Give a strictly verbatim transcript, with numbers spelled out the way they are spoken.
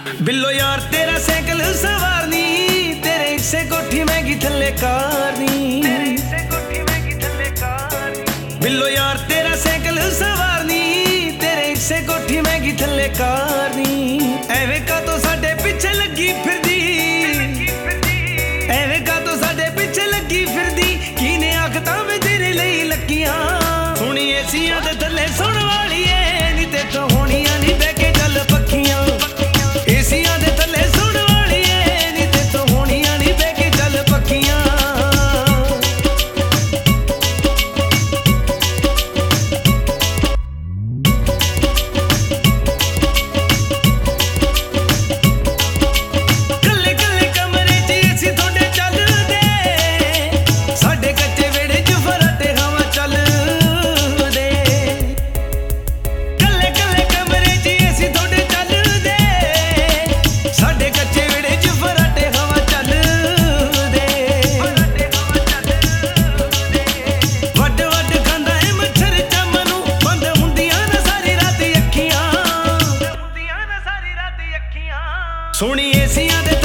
बिल्लो यार तेरा साइकिल सवारनी, तेरे हिस्से कोठी महंगी थल्ले कारनी। बिल्लो यार तेरा साइकिल सवारनी, तेरे हिस्से कोठी महंगी थल्ले कारनी। एवें का तो साडे पिछे लगी फिरदी, एवें का तो साडे पिछे लगी फिरदी, कीने आखता में तेरे लई लकियां। सुनी एसियां दे थल्ले सुन वालीए, नी ते तो होनियां नी बह के चल पक्खियां। एसियां दे थल्ले सुन वालीए, नी ते तो होनियां नी बह के चल पक्खियां। सोनी एसियां दे